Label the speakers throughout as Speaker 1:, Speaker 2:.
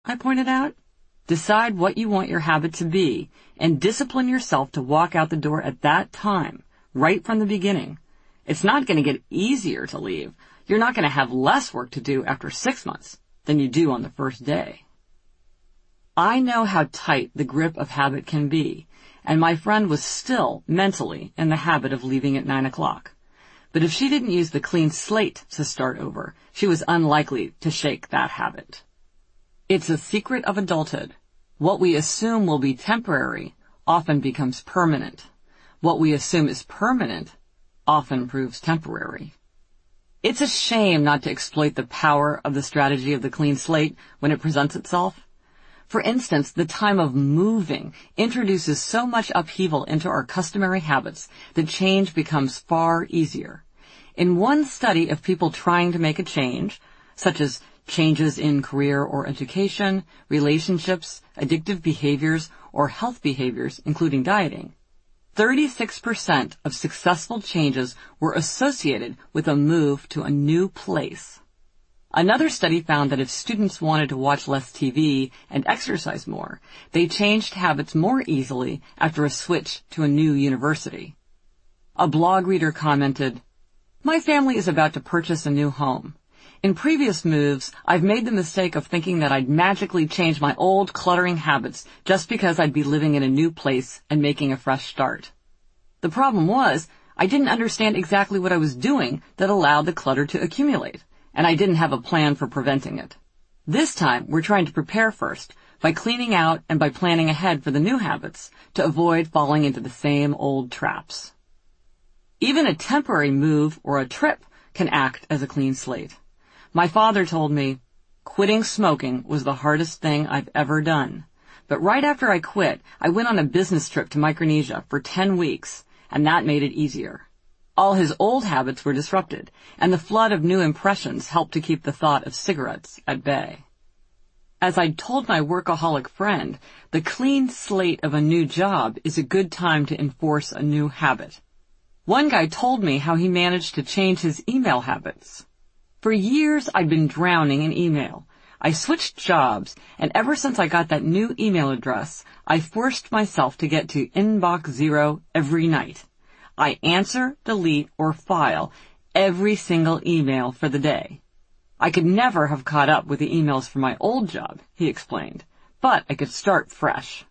Speaker 1: I pointed out. Decide what you want your habit to be and discipline yourself to walk out the door at that time, right from the beginning. It's not going to get easier to leave. You're not going to have less work to do after 6 months than you do on the first day. I know how tight the grip of habit can be, and my friend was still mentally in the habit of leaving at 9 o'clock. But if she didn't use the clean slate to start over, she was unlikely to shake that habit. It's a secret of adulthood. What we assume will be temporary often becomes permanent. What we assume is permanent often proves temporary. It's a shame not to exploit the power of the strategy of the clean slate when it presents itself. For instance, the time of moving introduces so much upheaval into our customary habits that change becomes far easier. In one study of people trying to make a change, such as changes in career or education, relationships, addictive behaviors, or health behaviors, including dieting, 36% of successful changes were associated with a move to a new place. Another study found that if students wanted to watch less TV and exercise more, they changed habits more easily after a switch to a new university. A blog reader commented, "My family is about to purchase a new home. In previous moves, I've made the mistake of thinking that I'd magically change my old cluttering habits just because I'd be living in a new place and making a fresh start. The problem was, I didn't understand exactly what I was doing that allowed the clutter to accumulate, and I didn't have a plan for preventing it. This time, we're trying to prepare first by cleaning out and by planning ahead for the new habits to avoid falling into the same old traps." Even a temporary move or a trip can act as a clean slate. My father told me, "Quitting smoking was the hardest thing I've ever done. But right after I quit, I went on a business trip to Micronesia for 10 weeks, and that made it easier." All his old habits were disrupted, and the flood of new impressions helped to keep the thought of cigarettes at bay. As I'd told my workaholic friend, the clean slate of a new job is a good time to enforce a new habit. One guy told me how he managed to change his email habits. "For years, I'd been drowning in email. I switched jobs, and ever since I got that new email address, I forced myself to get to inbox 0 every night. I answer, delete, or file every single email for the day. I could never have caught up with the emails from my old job," he explained, "but I could start fresh."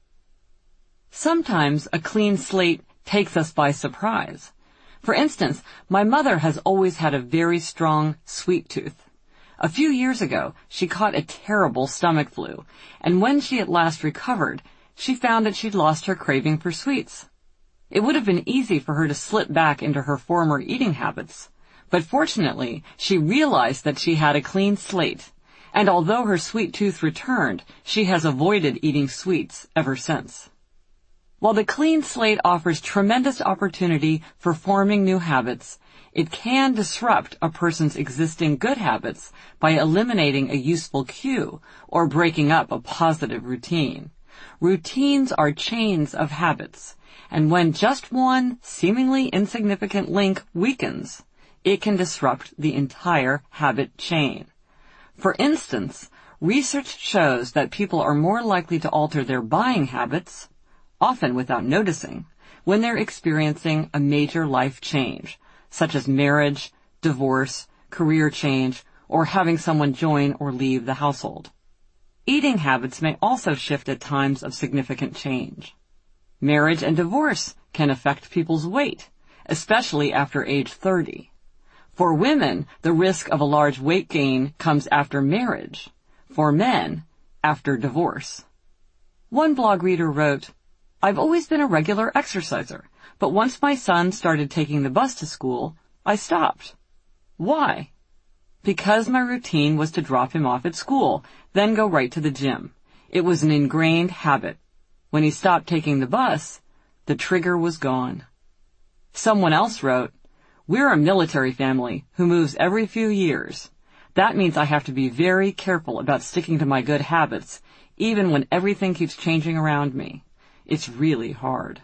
Speaker 1: Sometimes a clean slate takes us by surprise. For instance, my mother has always had a very strong sweet tooth. A few years ago, she caught a terrible stomach flu, and when she at last recovered, she found that she'd lost her craving for sweets. It would have been easy for her to slip back into her former eating habits, but fortunately, she realized that she had a clean slate, and although her sweet tooth returned, she has avoided eating sweets ever since. While the clean slate offers tremendous opportunity for forming new habits, it can disrupt a person's existing good habits by eliminating a useful cue or breaking up a positive routine. Routines are chains of habits, and when just one seemingly insignificant link weakens, it can disrupt the entire habit chain. For instance, research shows that people are more likely to alter their buying habits, often without noticing, when they're experiencing a major life change, such as marriage, divorce, career change, or having someone join or leave the household. Eating habits may also shift at times of significant change. Marriage and divorce can affect people's weight, especially after age 30. For women, the risk of a large weight gain comes after marriage. For men, after divorce. One blog reader wrote, "I've always been a regular exerciser, but once my son started taking the bus to school, I stopped. Why? Because my routine was to drop him off at school, then go right to the gym. It was an ingrained habit. When he stopped taking the bus, the trigger was gone." Someone else wrote, "We're a military family who moves every few years. That means I have to be very careful about sticking to my good habits, even when everything keeps changing around me. It's really hard."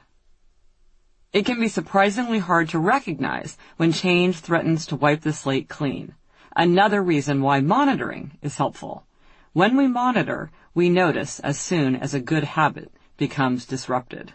Speaker 1: It can be surprisingly hard to recognize when change threatens to wipe the slate clean. Another reason why monitoring is helpful. When we monitor, we notice as soon as a good habit becomes disrupted.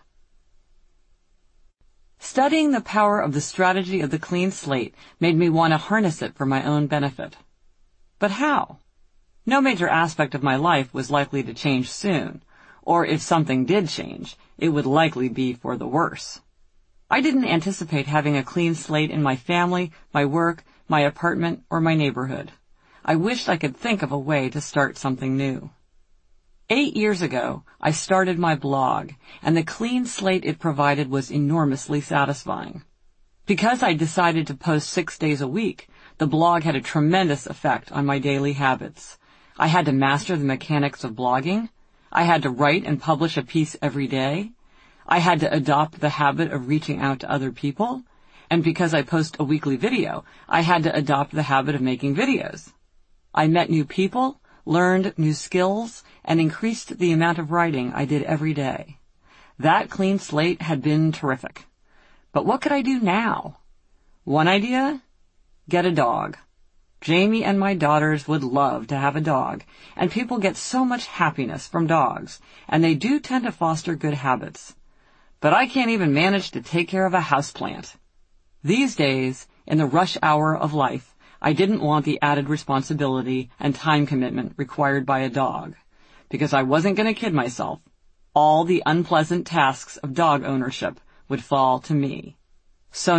Speaker 1: Studying the power of the strategy of the clean slate made me want to harness it for my own benefit. But how? No major aspect of my life was likely to change soon, or if something did change, it would likely be for the worse. I didn't anticipate having a clean slate in my family, my work, my apartment, or my neighborhood. I wished I could think of a way to start something new. 8 years ago, I started my blog, and the clean slate it provided was enormously satisfying. Because I decided to post 6 days a week, the blog had a tremendous effect on my daily habits. I had to master the mechanics of blogging. I had to write and publish a piece every day. I had to adopt the habit of reaching out to other people. And because I post a weekly video, I had to adopt the habit of making videos. I met new people, learned new skills, and increased the amount of writing I did every day. That clean slate had been terrific. But what could I do now? One idea? Get a dog. Jamie and my daughters would love to have a dog, and people get so much happiness from dogs, and they do tend to foster good habits. But I can't even manage to take care of a houseplant. These days, in the rush hour of life, I didn't want the added responsibility and time commitment required by a dog, because I wasn't going to kid myself. All the unpleasant tasks of dog ownership would fall to me. So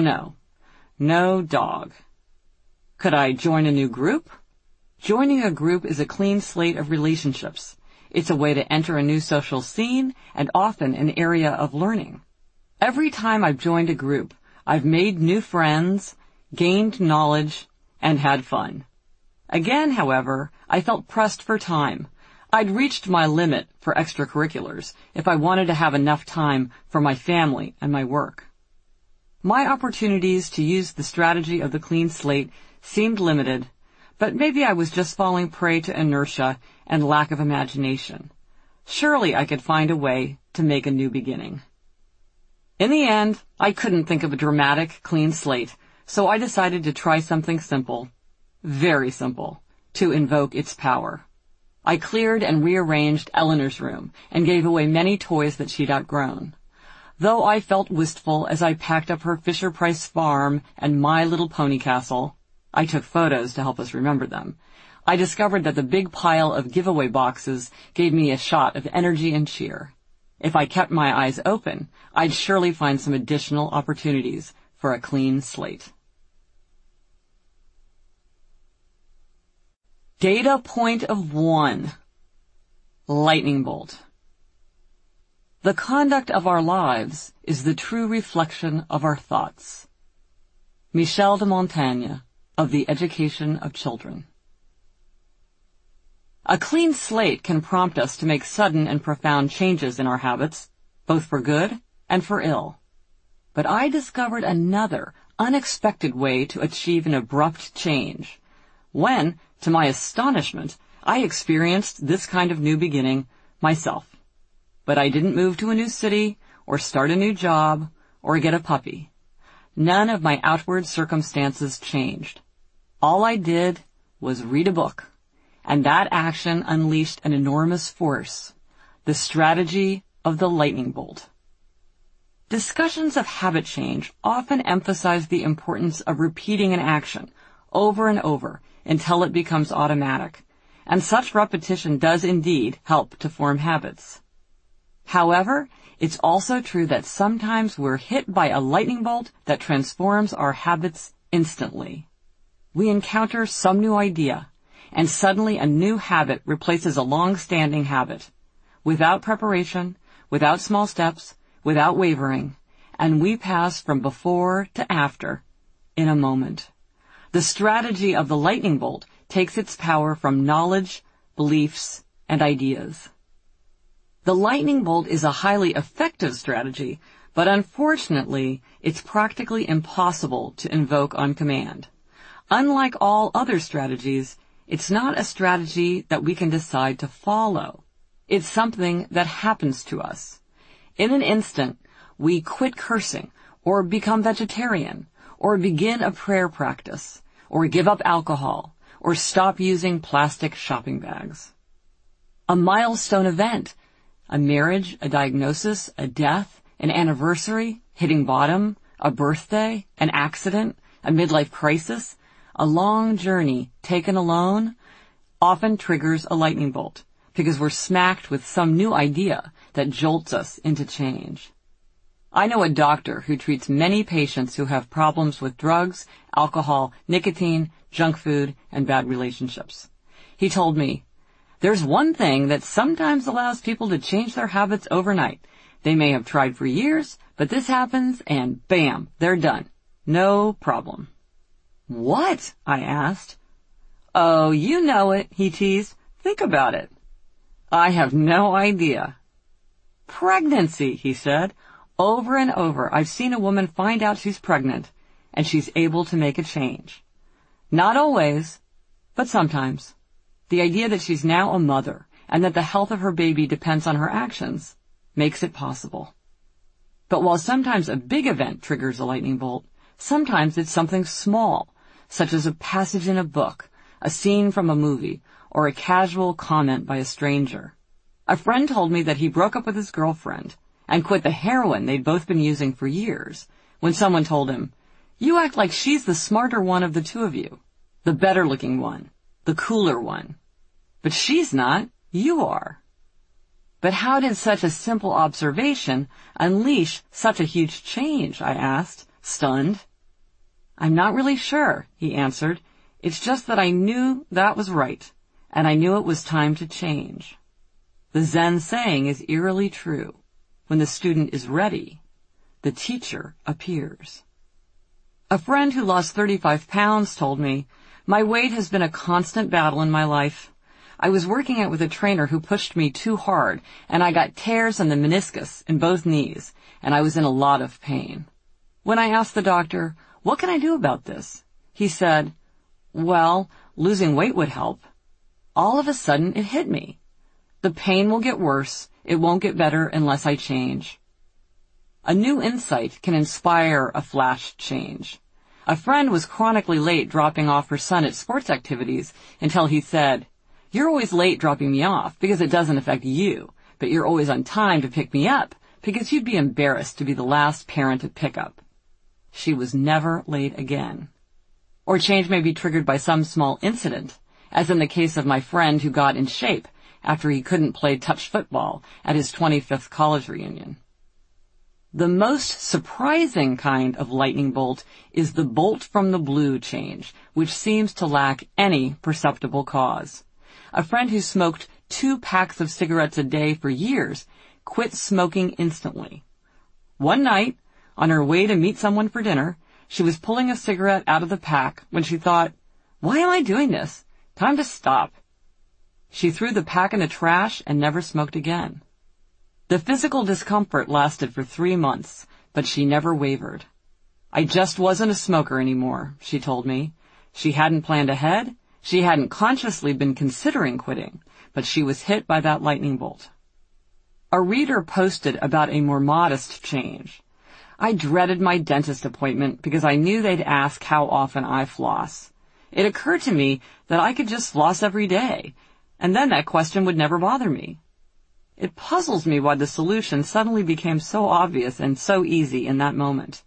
Speaker 1: no dog. Could I join a new group? Joining a group is a clean slate of relationships. It's a way to enter a new social scene and often an area of learning. Every time I've joined a group, I've made new friends, gained knowledge, and had fun. Again, however, I felt pressed for time. I'd reached my limit for extracurriculars if I wanted to have enough time for my family and my work. My opportunities to use the strategy of the clean slate seemed limited, but maybe I was just falling prey to inertia and lack of imagination. Surely I could find a way to make a new beginning. In the end, I couldn't think of a dramatic, clean slate, so I decided to try something simple, very simple, to invoke its power. I cleared and rearranged Eleanor's room and gave away many toys that she'd outgrown. Though I felt wistful as I packed up her Fisher-Price farm and My Little Pony castle, I took photos to help us remember them, I discovered that the big pile of giveaway boxes gave me a shot of energy and cheer. If I kept my eyes open, I'd surely find some additional opportunities for a clean slate. Data point of 1. Lightning bolt. The conduct of our lives is the true reflection of our thoughts. Michel de Montaigne, of The Education of Children. A clean slate can prompt us to make sudden and profound changes in our habits, both for good and for ill. But I discovered another, unexpected way to achieve an abrupt change, when, to my astonishment, I experienced this kind of new beginning myself. But I didn't move to a new city, or start a new job, or get a puppy. None of my outward circumstances changed. All I did was read a book, and that action unleashed an enormous force, the strategy of the lightning bolt. Discussions of habit change often emphasize the importance of repeating an action over and over until it becomes automatic, and such repetition does indeed help to form habits. However, it's also true that sometimes we're hit by a lightning bolt that transforms our habits instantly. We encounter some new idea, and suddenly a new habit replaces a long-standing habit, without preparation, without small steps, without wavering, and we pass from before to after in a moment. The strategy of the lightning bolt takes its power from knowledge, beliefs, and ideas. The lightning bolt is a highly effective strategy, but unfortunately, it's practically impossible to invoke on command. Unlike all other strategies, it's not a strategy that we can decide to follow. It's something that happens to us. In an instant, we quit cursing, or become vegetarian, or begin a prayer practice, or give up alcohol, or stop using plastic shopping bags. A milestone event. A marriage, a diagnosis, a death, an anniversary, hitting bottom, a birthday, an accident, a midlife crisis. A long journey taken alone often triggers a lightning bolt because we're smacked with some new idea that jolts us into change. I know a doctor who treats many patients who have problems with drugs, alcohol, nicotine, junk food, and bad relationships. He told me, "There's one thing that sometimes allows people to change their habits overnight. They may have tried for years, but this happens and bam, they're done. No problem." "What?" I asked. "Oh, you know it," he teased. "Think about it." "I have no idea." "Pregnancy," he said. "Over and over, I've seen a woman find out she's pregnant, and she's able to make a change. Not always, but sometimes. The idea that she's now a mother, and that the health of her baby depends on her actions, makes it possible." But while sometimes a big event triggers a lightning bolt, sometimes it's something small, such as a passage in a book, a scene from a movie, or a casual comment by a stranger. A friend told me that he broke up with his girlfriend and quit the heroin they'd both been using for years when someone told him, "You act like she's the smarter one of the two of you, the better-looking one, the cooler one. But she's not, you are." "But how did such a simple observation unleash such a huge change?" I asked, stunned. "I'm not really sure," he answered. "It's just that I knew that was right, and I knew it was time to change." The Zen saying is eerily true. When the student is ready, the teacher appears. A friend who lost 35 pounds told me, "My weight has been a constant battle in my life. I was working out with a trainer who pushed me too hard, and I got tears in the meniscus in both knees, and I was in a lot of pain. When I asked the doctor, 'What can I do about this?' he said, 'Well, losing weight would help.' All of a sudden, it hit me. The pain will get worse. It won't get better unless I change." A new insight can inspire a flash change. A friend was chronically late dropping off her son at sports activities until he said, "You're always late dropping me off because it doesn't affect you, but you're always on time to pick me up because you'd be embarrassed to be the last parent to pick up." She was never late again. Or change may be triggered by some small incident, as in the case of my friend who got in shape after he couldn't play touch football at his 25th college reunion. The most surprising kind of lightning bolt is the bolt from the blue change, which seems to lack any perceptible cause. A friend who smoked 2 packs of cigarettes a day for years quit smoking instantly. One night, on her way to meet someone for dinner, she was pulling a cigarette out of the pack when she thought, "Why am I doing this? Time to stop." She threw the pack in the trash and never smoked again. The physical discomfort lasted for 3 months, but she never wavered. "I just wasn't a smoker anymore," she told me. She hadn't planned ahead. She hadn't consciously been considering quitting, but she was hit by that lightning bolt. A reader posted about a more modest change. "I dreaded my dentist appointment because I knew they'd ask how often I floss. It occurred to me that I could just floss every day, and then that question would never bother me. It puzzles me why the solution suddenly became so obvious and so easy in that moment."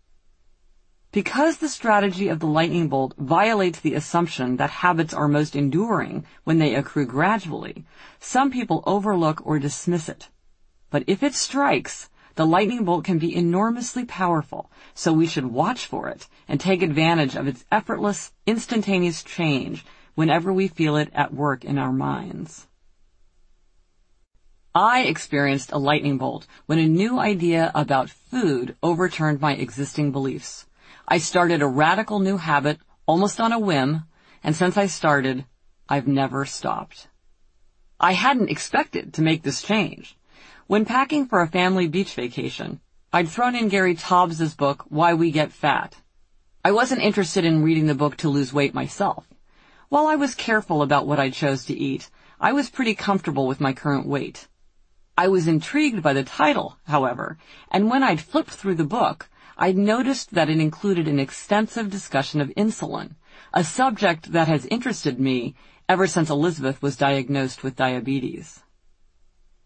Speaker 1: Because the strategy of the lightning bolt violates the assumption that habits are most enduring when they accrue gradually, some people overlook or dismiss it. But if it strikes, the lightning bolt can be enormously powerful, so we should watch for it and take advantage of its effortless, instantaneous change whenever we feel it at work in our minds. I experienced a lightning bolt when a new idea about food overturned my existing beliefs. I started a radical new habit almost on a whim, and since I started, I've never stopped. I hadn't expected to make this change. When packing for a family beach vacation, I'd thrown in Gary Taubes' book, Why We Get Fat. I wasn't interested in reading the book to lose weight myself. While I was careful about what I chose to eat, I was pretty comfortable with my current weight. I was intrigued by the title, however, and when I'd flipped through the book, I'd noticed that it included an extensive discussion of insulin, a subject that has interested me ever since Elizabeth was diagnosed with diabetes.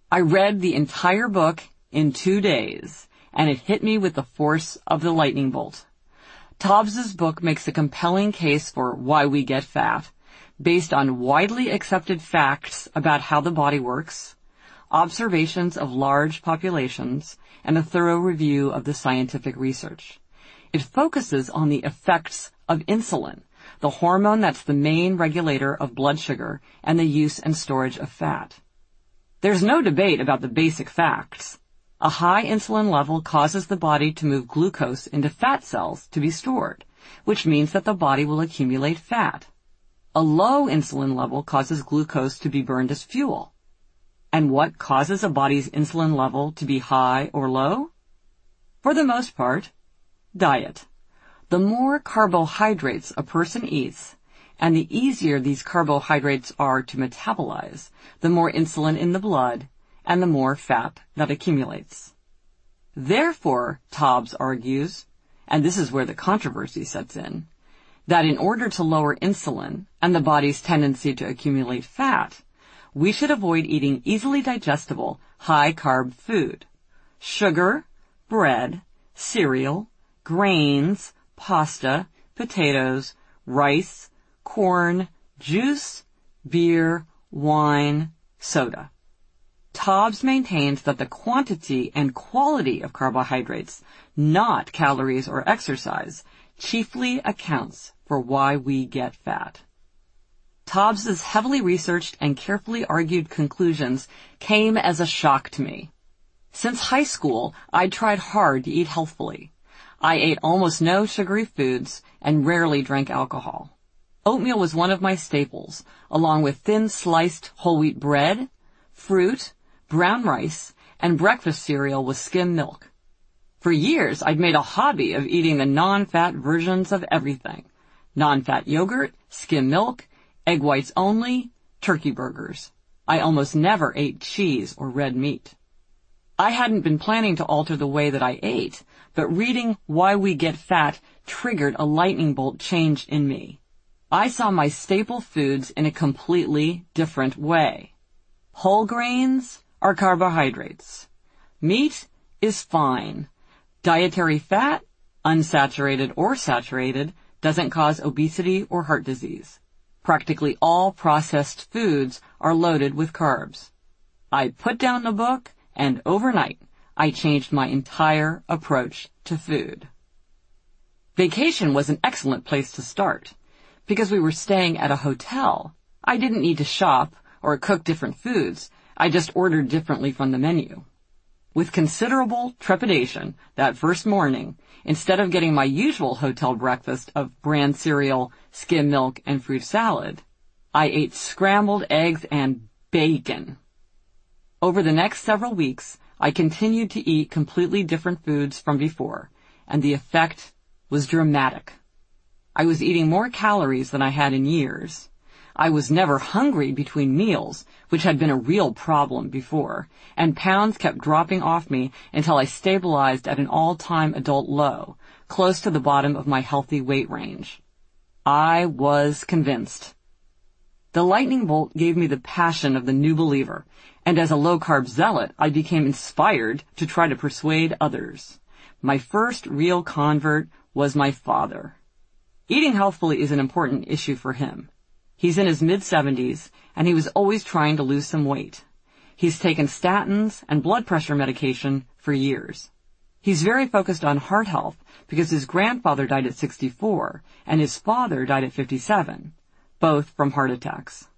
Speaker 1: I read the entire book in 2 days, and it hit me with the force of the lightning bolt. Taubes' book makes a compelling case for why we get fat, based on widely accepted facts about how the body works, observations of large populations, and a thorough review of the scientific research. It focuses on the effects of insulin, the hormone that's the main regulator of blood sugar and the use and storage of fat. There's no debate about the basic facts. A high insulin level causes the body to move glucose into fat cells to be stored, which means that the body will accumulate fat. A low insulin level causes glucose to be burned as fuel. And what causes a body's insulin level to be high or low? For the most part, diet. The more carbohydrates a person eats, and the easier these carbohydrates are to metabolize, the more insulin in the blood, and the more fat that accumulates. Therefore, Taubes argues, and this is where the controversy sets in, that in order to lower insulin and the body's tendency to accumulate fat, we should avoid eating easily digestible, high-carb food. Sugar, bread, cereal, grains, pasta, potatoes, rice, corn, juice, beer, wine, soda. Taubes maintains that the quantity and quality of carbohydrates, not calories or exercise, chiefly accounts for why we get fat. Taubes' heavily researched and carefully argued conclusions came as a shock to me. Since high school, I tried hard to eat healthfully. I ate almost no sugary foods and rarely drank alcohol. Oatmeal was one of my staples, along with thin sliced whole wheat bread, fruit, brown rice, and breakfast cereal with skim milk. For years, I'd made a hobby of eating the non-fat versions of everything. Non-fat yogurt, skim milk, egg whites only, turkey burgers. I almost never ate cheese or red meat. I hadn't been planning to alter the way that I ate, but reading Why We Get Fat triggered a lightning bolt change in me. I saw my staple foods in a completely different way. Whole grains are carbohydrates. Meat is fine. Dietary fat, unsaturated or saturated, doesn't cause obesity or heart disease. Practically all processed foods are loaded with carbs. I put down the book, and overnight, I changed my entire approach to food. Vacation was an excellent place to start. Because we were staying at a hotel, I didn't need to shop or cook different foods. I just ordered differently from the menu. With considerable trepidation that first morning, instead of getting my usual hotel breakfast of bran cereal, skim milk, and fruit salad, I ate scrambled eggs and bacon. Over the next several weeks, I continued to eat completely different foods from before, and the effect was dramatic. I was eating more calories than I had in years. I was never hungry between meals, which had been a real problem before, and pounds kept dropping off me until I stabilized at an all-time adult low, close to the bottom of my healthy weight range. I was convinced. The lightning bolt gave me the passion of the new believer, and as a low-carb zealot, I became inspired to try to persuade others. My first real convert was my father. Eating healthfully is an important issue for him. He's in his mid-70s, and he was always trying to lose some weight. He's taken statins and blood pressure medication for years. He's very focused on heart health because his grandfather died at 64, and his father died at 57, both from heart attacks.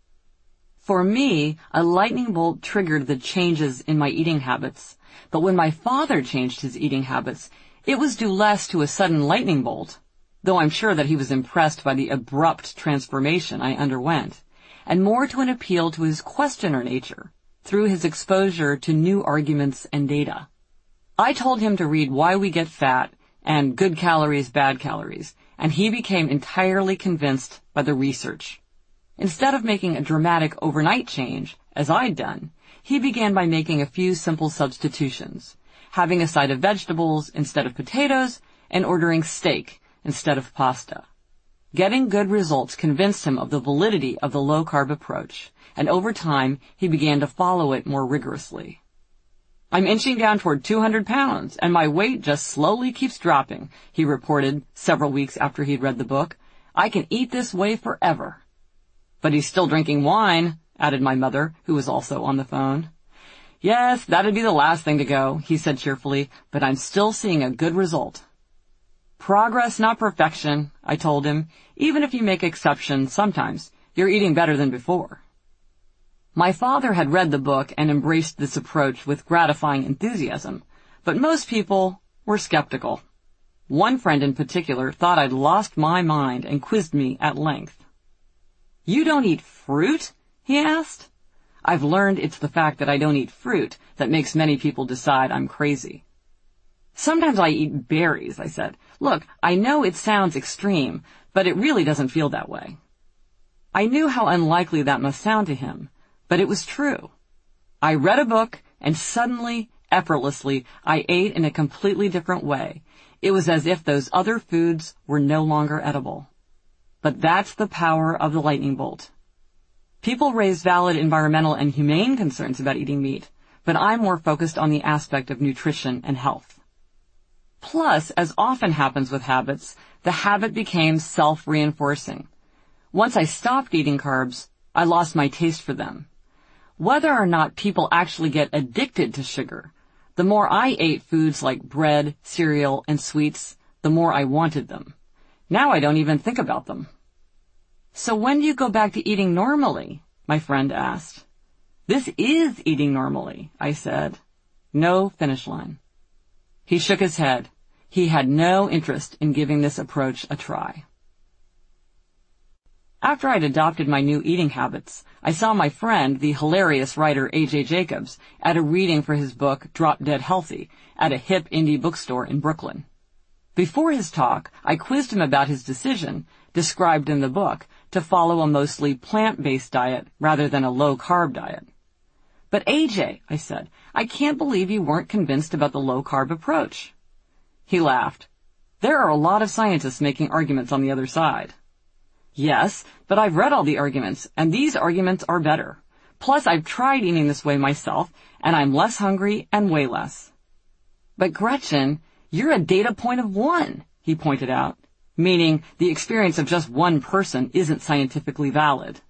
Speaker 1: For me, a lightning bolt triggered the changes in my eating habits, but when my father changed his eating habits, it was due less to a sudden lightning bolt, though I'm sure that he was impressed by the abrupt transformation I underwent, and more to an appeal to his questioner nature through his exposure to new arguments and data. I told him to read Why We Get Fat and Good Calories, Bad Calories, and he became entirely convinced by the research. Instead of making a dramatic overnight change, as I'd done, he began by making a few simple substitutions, having a side of vegetables instead of potatoes, and ordering steak instead of pasta. Getting good results convinced him of the validity of the low-carb approach, and over time, he began to follow it more rigorously. "I'm inching down toward 200 pounds, and my weight just slowly keeps dropping," he reported several weeks after he'd read the book. "I can eat this way forever." "But he's still drinking wine," added my mother, who was also on the phone. "Yes, that'd be the last thing to go," he said cheerfully, "but I'm still seeing a good result." "Progress, not perfection," I told him. "Even if you make exceptions, sometimes you're eating better than before." My father had read the book and embraced this approach with gratifying enthusiasm, but most people were skeptical. One friend in particular thought I'd lost my mind and quizzed me at length. "You don't eat fruit?" he asked. I've learned it's the fact that I don't eat fruit that makes many people decide I'm crazy. "Sometimes I eat berries," I said. "Look, I know it sounds extreme, but it really doesn't feel that way." I knew how unlikely that must sound to him, but it was true. I read a book, and suddenly, effortlessly, I ate in a completely different way. It was as if those other foods were no longer edible. But that's the power of the lightning bolt. People raise valid environmental and humane concerns about eating meat, but I'm more focused on the aspect of nutrition and health. Plus, as often happens with habits, the habit became self-reinforcing. Once I stopped eating carbs, I lost my taste for them. Whether or not people actually get addicted to sugar, the more I ate foods like bread, cereal, and sweets, the more I wanted them. Now I don't even think about them. "So when do you go back to eating normally?" my friend asked. "This is eating normally," I said. No finish line. He shook his head. He had no interest in giving this approach a try. After I'd adopted my new eating habits, I saw my friend, the hilarious writer A.J. Jacobs, at a reading for his book Drop Dead Healthy at a hip indie bookstore in Brooklyn. Before his talk, I quizzed him about his decision, described in the book, to follow a mostly plant-based diet rather than a low-carb diet. "But AJ," I said, "I can't believe you weren't convinced about the low-carb approach." He laughed. "There are a lot of scientists making arguments on the other side." "Yes, but I've read all the arguments, and these arguments are better. Plus, I've tried eating this way myself, and I'm less hungry and way less." "But Gretchen, you're a data point of one," he pointed out, meaning the experience of just one person isn't scientifically valid.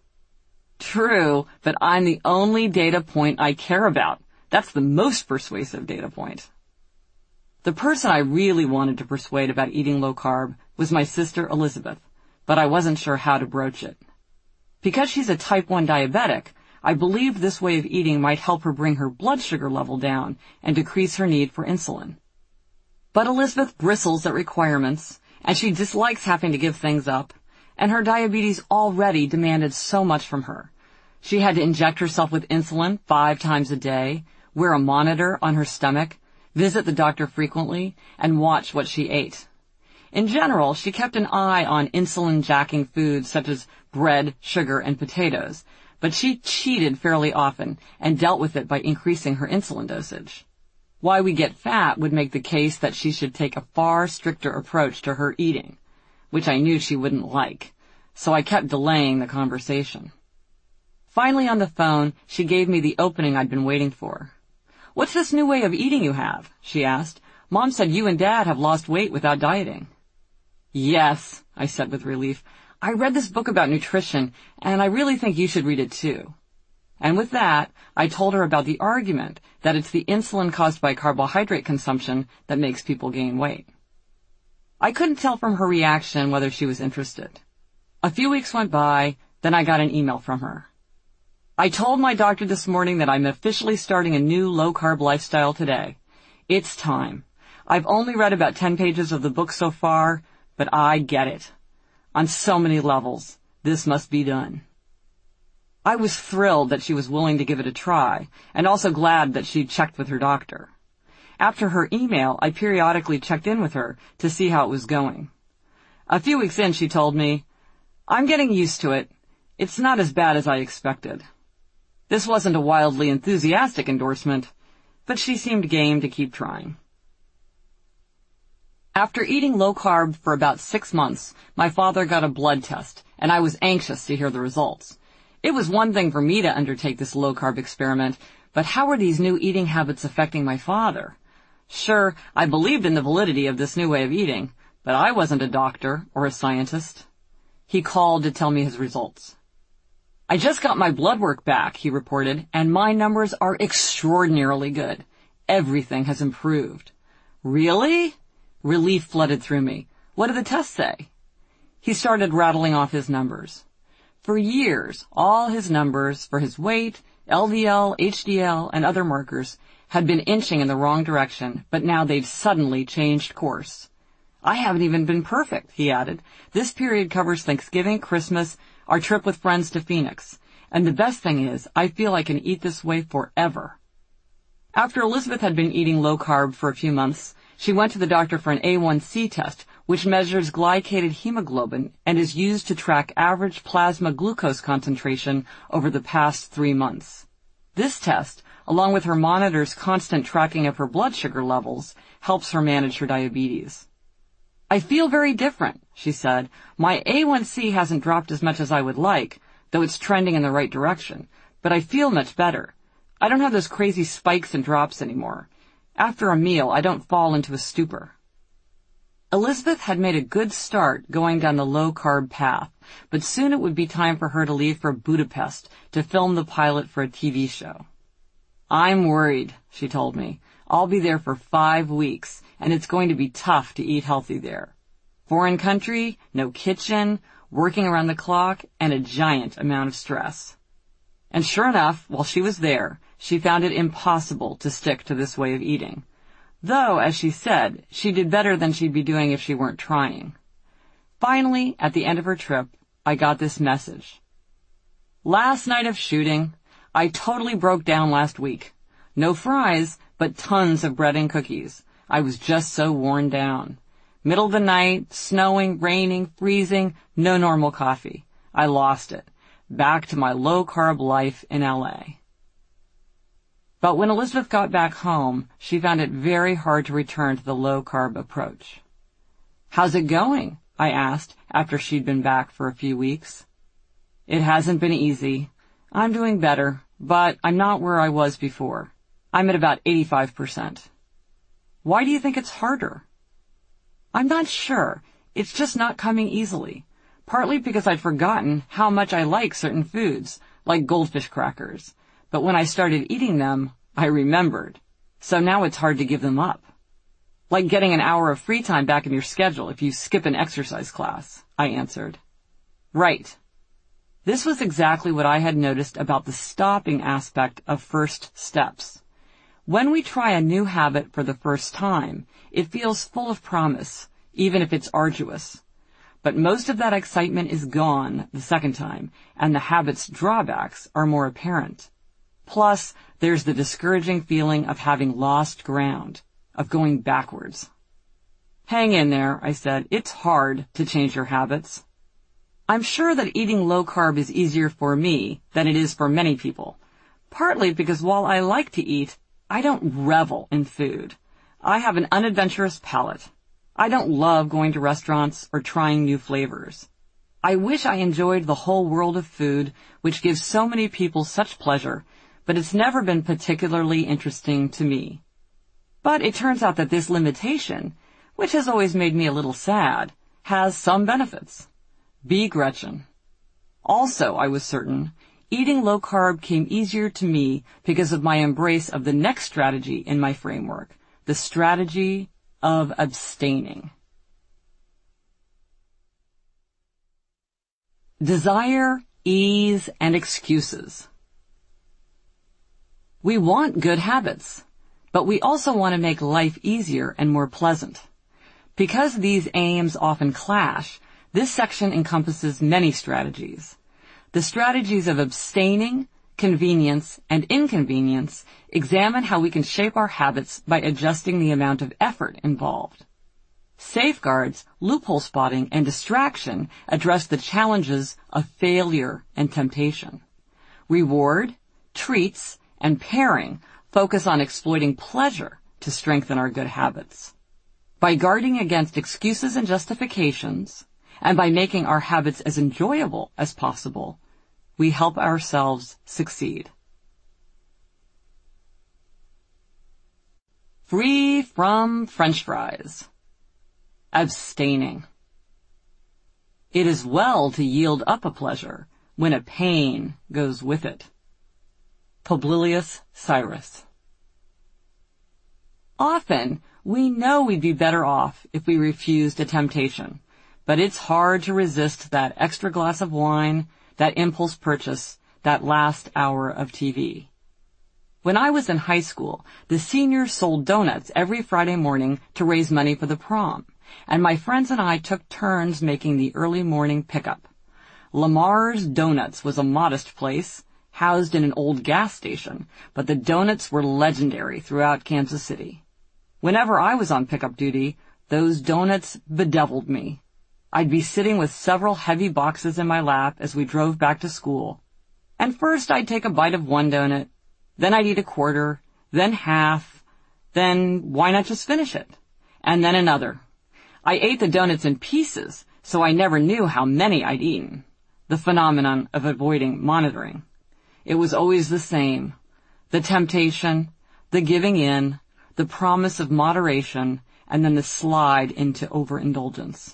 Speaker 1: "True, but I'm the only data point I care about. That's the most persuasive data point." The person I really wanted to persuade about eating low carb was my sister Elizabeth, but I wasn't sure how to broach it. Because she's a type 1 diabetic, I believed this way of eating might help her bring her blood sugar level down and decrease her need for insulin. But Elizabeth bristles at requirements, and she dislikes having to give things up, and her diabetes already demanded so much from her. She had to inject herself with insulin 5 times a day, wear a monitor on her stomach, visit the doctor frequently, and watch what she ate. In general, she kept an eye on insulin-jacking foods such as bread, sugar, and potatoes, but she cheated fairly often and dealt with it by increasing her insulin dosage. Why we get fat would make the case that she should take a far stricter approach to her eating, which I knew she wouldn't like, so I kept delaying the conversation. Finally on the phone, she gave me the opening I'd been waiting for. "What's this new way of eating you have?" she asked. "Mom said you and Dad have lost weight without dieting." "Yes," I said with relief. "I read this book about nutrition, and I really think you should read it too." And with that, I told her about the argument that it's the insulin caused by carbohydrate consumption that makes people gain weight. I couldn't tell from her reaction whether she was interested. A few weeks went by, then I got an email from her. "I told my doctor this morning that I'm officially starting a new low-carb lifestyle today. It's time. I've only read about 10 pages of the book so far, but I get it. On so many levels, this must be done." I was thrilled that she was willing to give it a try, and also glad that she'd checked with her doctor. After her email, I periodically checked in with her to see how it was going. A few weeks in, she told me, "I'm getting used to it. It's not as bad as I expected." This wasn't a wildly enthusiastic endorsement, but she seemed game to keep trying. After eating low carb for about 6 months, my father got a blood test, and I was anxious to hear the results. It was one thing for me to undertake this low carb experiment, but how were these new eating habits affecting my father? Sure, I believed in the validity of this new way of eating, but I wasn't a doctor or a scientist. He called to tell me his results. I just got my blood work back, he reported, and my numbers are extraordinarily good. Everything has improved. Really? Relief flooded through me. What did the test say? He started rattling off his numbers. For years, all his numbers for his weight, LDL, HDL, and other markers had been inching in the wrong direction, but now they've suddenly changed course. I haven't even been perfect, he added. This period covers Thanksgiving, Christmas, our trip with friends to Phoenix. And the best thing is, I feel I can eat this way forever. After Elizabeth had been eating low carb for a few months, she went to the doctor for an A1C test, which measures glycated hemoglobin and is used to track average plasma glucose concentration over the past 3 months. This test, along with her monitor's constant tracking of her blood sugar levels, helps her manage her diabetes. I feel very different, she said. My A1C hasn't dropped as much as I would like, though it's trending in the right direction, but I feel much better. I don't have those crazy spikes and drops anymore. After a meal, I don't fall into a stupor. Elizabeth had made a good start going down the low-carb path, but soon it would be time for her to leave for Budapest to film the pilot for a TV show. I'm worried, she told me. I'll be there for 5 weeks, and it's going to be tough to eat healthy there. Foreign country, no kitchen, working around the clock, and a giant amount of stress. And sure enough, while she was there, she found it impossible to stick to this way of eating. Though, as she said, she did better than she'd be doing if she weren't trying. Finally, at the end of her trip, I got this message. Last night of shooting, I totally broke down last week. No fries, but tons of bread and cookies. I was just so worn down. Middle of the night, snowing, raining, freezing, no normal coffee. I lost it. Back to my low-carb life in LA. But when Elizabeth got back home, she found it very hard to return to the low-carb approach. How's it going? I asked after she'd been back for a few weeks. It hasn't been easy. I'm doing better, but I'm not where I was before. I'm at about 85%. Why do you think it's harder? I'm not sure. It's just not coming easily. Partly because I'd forgotten how much I like certain foods, like goldfish crackers. But when I started eating them, I remembered. So now it's hard to give them up. Like getting an hour of free time back in your schedule if you skip an exercise class, I answered. Right. This was exactly what I had noticed about the stopping aspect of first steps. When we try a new habit for the first time, it feels full of promise, even if it's arduous. But most of that excitement is gone the second time, and the habit's drawbacks are more apparent. Plus, there's the discouraging feeling of having lost ground, of going backwards. Hang in there, I said. It's hard to change your habits. I'm sure that eating low carb is easier for me than it is for many people, partly because while I like to eat, I don't revel in food. I have an unadventurous palate. I don't love going to restaurants or trying new flavors. I wish I enjoyed the whole world of food, which gives so many people such pleasure, but it's never been particularly interesting to me. But it turns out that this limitation, which has always made me a little sad, has some benefits. Be Gretchen. Also, I was certain, eating low carb came easier to me because of my embrace of the next strategy in my framework, the strategy of abstaining. Desire, ease, and excuses. We want good habits, but we also want to make life easier and more pleasant. Because these aims often clash, this section encompasses many strategies. The strategies of abstaining, convenience, and inconvenience examine how we can shape our habits by adjusting the amount of effort involved. Safeguards, loophole spotting, and distraction address the challenges of failure and temptation. Reward, treats, and pairing focus on exploiting pleasure to strengthen our good habits. By guarding against excuses and justifications, and by making our habits as enjoyable as possible, we help ourselves succeed. Free from French fries. Abstaining. It is well to yield up a pleasure when a pain goes with it. Publilius Cyrus. Often, we know we'd be better off if we refused a temptation, but it's hard to resist that extra glass of wine, that impulse purchase, that last hour of TV. When I was in high school, the seniors sold donuts every Friday morning to raise money for the prom, and my friends and I took turns making the early morning pickup. Lamar's Donuts was a modest place, housed in an old gas station, but the donuts were legendary throughout Kansas City. Whenever I was on pickup duty, those donuts bedeviled me. I'd be sitting with several heavy boxes in my lap as we drove back to school. And first I'd take a bite of one donut, then I'd eat a quarter, then half, then why not just finish it? And then another. I ate the donuts in pieces, so I never knew how many I'd eaten. The phenomenon of avoiding monitoring. It was always the same. The temptation, the giving in, the promise of moderation, and then the slide into overindulgence.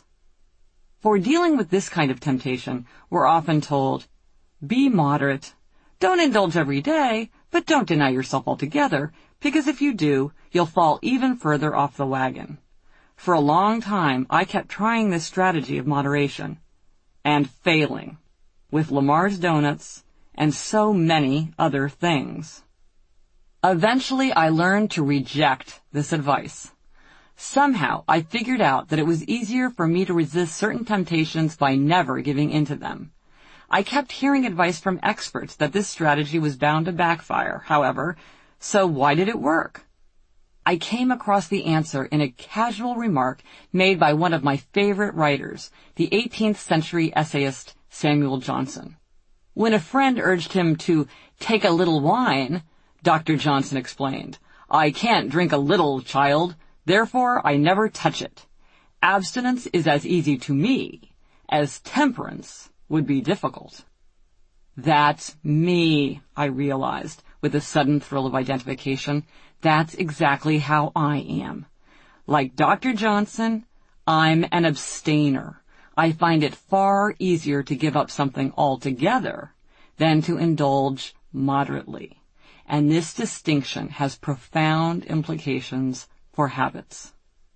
Speaker 1: For dealing with this kind of temptation, we're often told, be moderate. Don't indulge every day, but don't deny yourself altogether, because if you do, you'll fall even further off the wagon. For a long time, I kept trying this strategy of moderation, and failing, with Lamar's Donuts and so many other things. Eventually, I learned to reject this advice. Somehow, I figured out that it was easier for me to resist certain temptations by never giving in to them. I kept hearing advice from experts that this strategy was bound to backfire, however, so why did it work? I came across the answer in a casual remark made by one of my favorite writers, the 18th century essayist Samuel Johnson. When a friend urged him to take a little wine, Dr. Johnson explained, I can't drink a little, child, therefore I never touch it. Abstinence is as easy to me as temperance would be difficult. That's me, I realized, with a sudden thrill of identification. That's exactly how I am. Like Dr. Johnson, I'm an abstainer. I find it far easier to give up something altogether than to indulge moderately. And this distinction has profound implications for habits.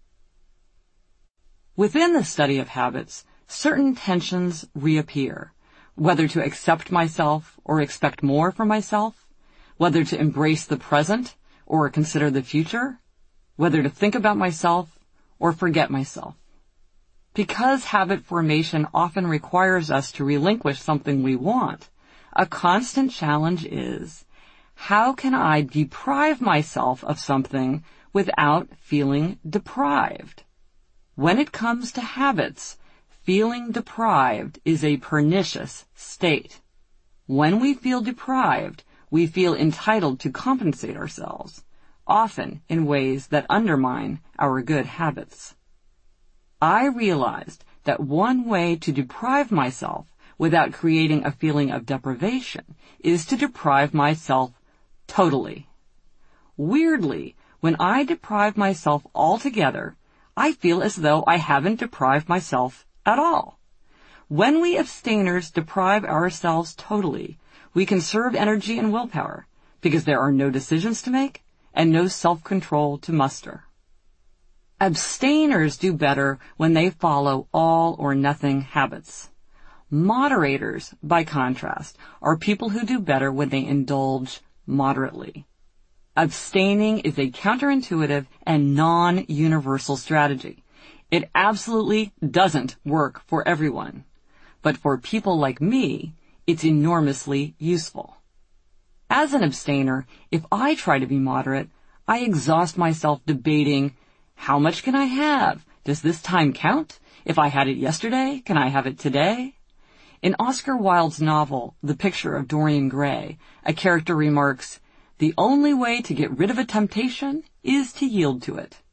Speaker 1: Within the study of habits, certain tensions reappear, whether to accept myself or expect more from myself, whether to embrace the present or consider the future, whether to think about myself or forget myself. Because habit formation often requires us to relinquish something we want, a constant challenge is, how can I deprive myself of something without feeling deprived? When it comes to habits, feeling deprived is a pernicious state. When we feel deprived, we feel entitled to compensate ourselves, often in ways that undermine our good habits. I realized that one way to deprive myself without creating a feeling of deprivation is to deprive myself totally. Weirdly, when I deprive myself altogether, I feel as though I haven't deprived myself at all. When we abstainers deprive ourselves totally, we conserve energy and willpower because there are no decisions to make and no self-control to muster. Abstainers do better when they follow all or nothing habits. Moderators, by contrast, are people who do better when they indulge moderately. Abstaining is a counterintuitive and non-universal strategy. It absolutely doesn't work for everyone. But for people like me, it's enormously useful. As an abstainer, if I try to be moderate, I exhaust myself debating, how much can I have? Does this time count? If I had it yesterday, can I have it today? In Oscar Wilde's novel, The Picture of Dorian Gray, a character remarks, the only way to get rid of a temptation is to yield to it.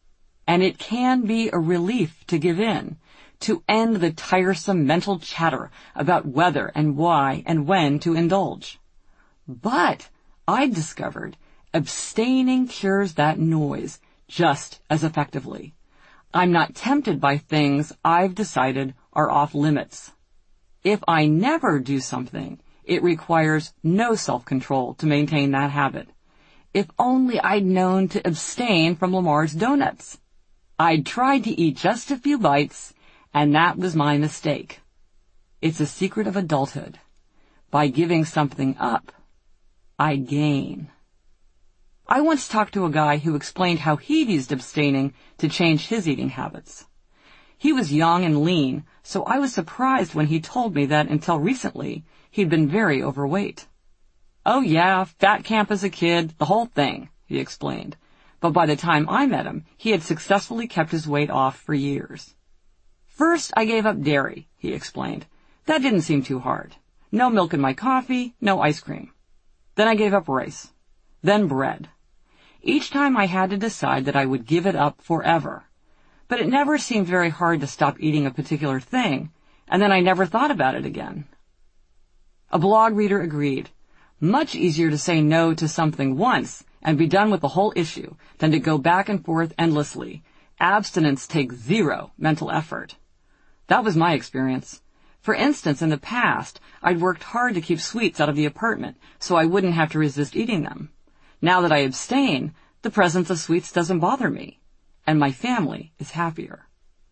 Speaker 1: and it can be a relief to give in, to end the tiresome mental chatter about whether and why and when to indulge. But I discovered abstaining cures that noise just as effectively. I'm not tempted by things I've decided are off limits. If I never do something, it requires no self-control to maintain that habit. If only I'd known to abstain from Lamar's donuts. I'd tried to eat just a few bites, and that was my mistake. It's a secret of adulthood. By giving something up, I gain. I once talked to a guy who explained how he'd used abstaining to change his eating habits. He was young and lean, so I was surprised when he told me that until recently, he'd been very overweight. "Oh yeah, fat camp as a kid, the whole thing," he explained. But by the time I met him, he had successfully kept his weight off for years. "First, I gave up dairy," he explained. "That didn't seem too hard. No milk in my coffee, no ice cream. Then I gave up rice. Then bread. Each time I had to decide that I would give it up forever. But it never seemed very hard to stop eating a particular thing, and then I never thought about it again." A blog reader agreed. Much easier to say no to something once and be done with the whole issue than to go back and forth endlessly. Abstinence takes zero mental effort. That was my experience. For instance, in the past, I'd worked hard to keep sweets out of the apartment so I wouldn't have to resist eating them. Now that I abstain, the presence of sweets doesn't bother me, and my family is happier.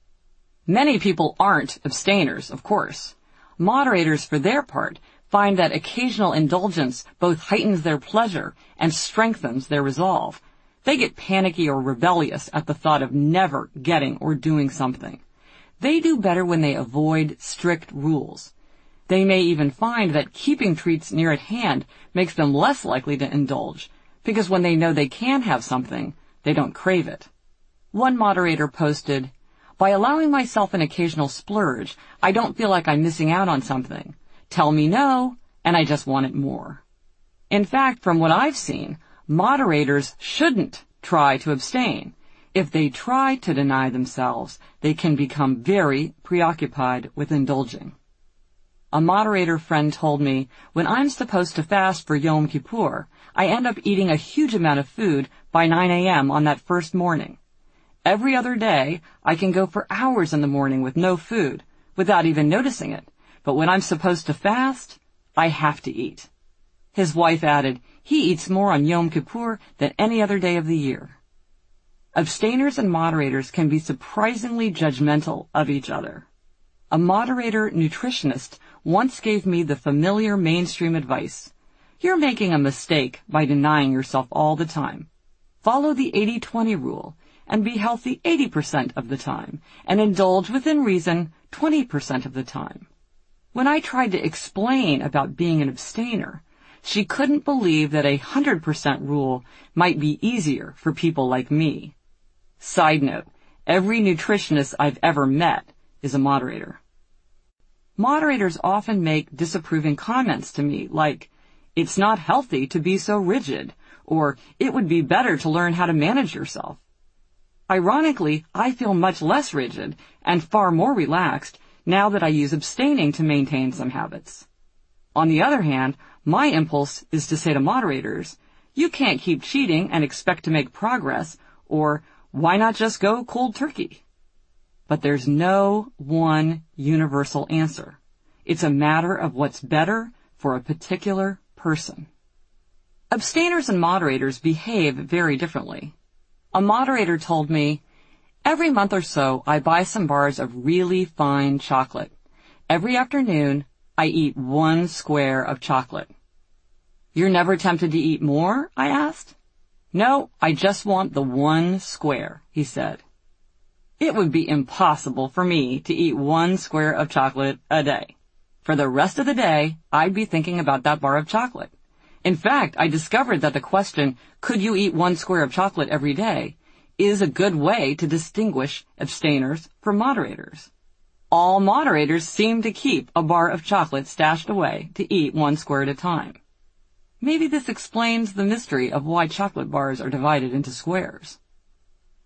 Speaker 1: Many people aren't abstainers, of course. Moderators, for their part, find that occasional indulgence both heightens their pleasure and strengthens their resolve. They get panicky or rebellious at the thought of never getting or doing something. They do better when they avoid strict rules. They may even find that keeping treats near at hand makes them less likely to indulge, because when they know they can have something, they don't crave it. One moderator posted, "By allowing myself an occasional splurge, I don't feel like I'm missing out on something. Tell me no, and I just want it more." In fact, from what I've seen, moderators shouldn't try to abstain. If they try to deny themselves, they can become very preoccupied with indulging. A moderator friend told me, when I'm supposed to fast for Yom Kippur, I end up eating a huge amount of food by 9 a.m. on that first morning. Every other day, I can go for hours in the morning with no food, without even noticing it. But when I'm supposed to fast, I have to eat. His wife added, he eats more on Yom Kippur than any other day of the year. Abstainers and moderators can be surprisingly judgmental of each other. A moderator nutritionist once gave me the familiar mainstream advice. You're making a mistake by denying yourself all the time. Follow the 80-20 rule and be healthy 80% of the time and indulge within reason 20% of the time. When I tried to explain about being an abstainer, she couldn't believe that a 100% rule might be easier for people like me. Side note, every nutritionist I've ever met is a moderator. Moderators often make disapproving comments to me like, "It's not healthy to be so rigid," or "It would be better to learn how to manage yourself." Ironically, I feel much less rigid and far more relaxed now that I use abstaining to maintain some habits. On the other hand, my impulse is to say to moderators, "You can't keep cheating and expect to make progress," or "Why not just go cold turkey?" But there's no one universal answer. It's a matter of what's better for a particular person. Abstainers and moderators behave very differently. A moderator told me, "Every month or so, I buy some bars of really fine chocolate. Every afternoon, I eat 1 square of chocolate." "You're never tempted to eat more?" I asked. "No, I just want the 1 square, he said. It would be impossible for me to eat 1 square of chocolate a day. For the rest of the day, I'd be thinking about that bar of chocolate. In fact, I discovered that the question, could you eat 1 square of chocolate every day, is a good way to distinguish abstainers from moderators. All moderators seem to keep a bar of chocolate stashed away to eat 1 square at a time. Maybe this explains the mystery of why chocolate bars are divided into squares.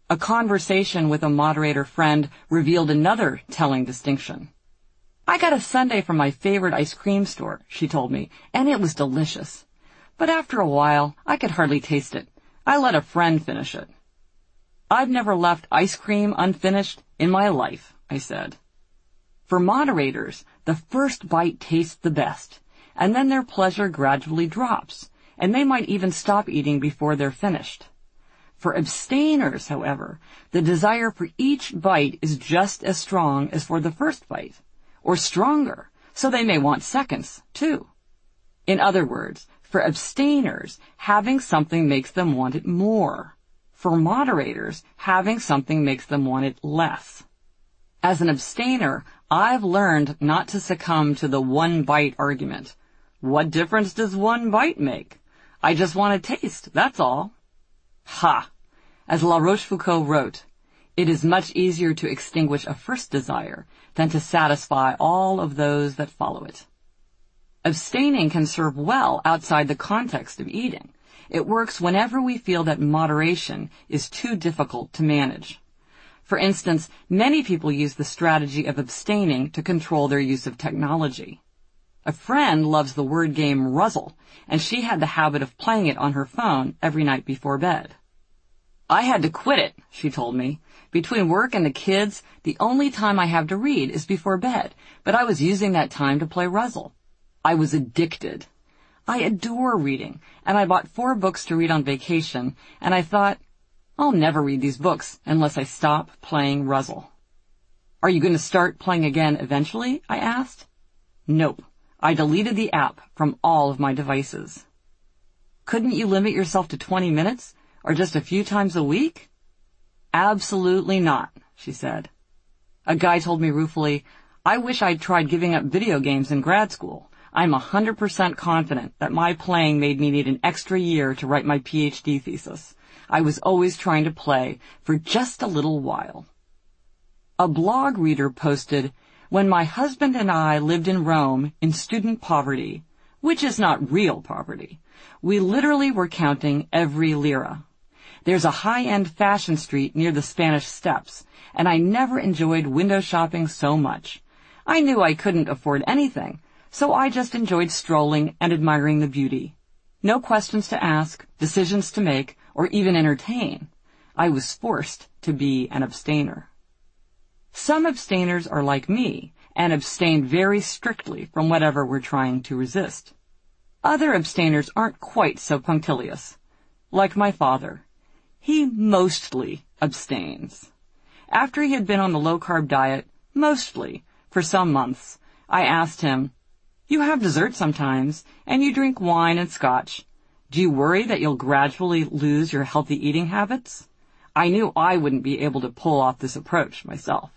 Speaker 1: A conversation with a moderator friend revealed another telling distinction. I got a sundae from my favorite ice cream store, she told me, and it was delicious. But after a while, I could hardly taste it. I let a friend finish it. I've never left ice cream unfinished in my life, I said. For moderators, the first bite tastes the best, and then their pleasure gradually drops, and they might even stop eating before they're finished. For abstainers, however, the desire for each bite is just as strong as for the first bite, or stronger, so they may want seconds, too. In other words, for abstainers, having something makes them want it more. For moderators, having something makes them want it less. As an abstainer, I've learned not to succumb to the one-bite argument. What difference does one bite make? I just want to taste, that's all. Ha! As La Rochefoucauld wrote, it is much easier to extinguish a first desire than to satisfy all of those that follow it. Abstaining can serve well outside the context of eating. It works whenever we feel that moderation is too difficult to manage. For instance, many people use the strategy of abstaining to control their use of technology. A friend loves the word game Ruzzle, and she had the habit of playing it on her phone every night before bed. I had to quit it, she told me. Between work and the kids, the only time I have to read is before bed, but I was using that time to play Ruzzle. I was addicted. I adore reading, and I bought 4 books to read on vacation, and I thought, I'll never read these books unless I stop playing Ruzzle. Are you going to start playing again eventually? I asked. Nope. I deleted the app from all of my devices. Couldn't you limit yourself to 20 minutes? Or just a few times a week? Absolutely not, she said. A guy told me ruefully, I wish I'd tried giving up video games in grad school. I'm 100% confident that my playing made me need an extra year to write my PhD thesis. I was always trying to play for just a little while. A blog reader posted, when my husband and I lived in Rome in student poverty, which is not real poverty, we literally were counting every lira. There's a high-end fashion street near the Spanish Steps, and I never enjoyed window shopping so much. I knew I couldn't afford anything, so I just enjoyed strolling and admiring the beauty. No questions to ask, decisions to make, or even entertain. I was forced to be an abstainer. Some abstainers are like me and abstain very strictly from whatever we're trying to resist. Other abstainers aren't quite so punctilious. Like my father. He mostly abstains. After he had been on the low-carb diet, mostly, for some months, I asked him, you have dessert sometimes, and you drink wine and scotch. Do you worry that you'll gradually lose your healthy eating habits? I knew I wouldn't be able to pull off this approach myself.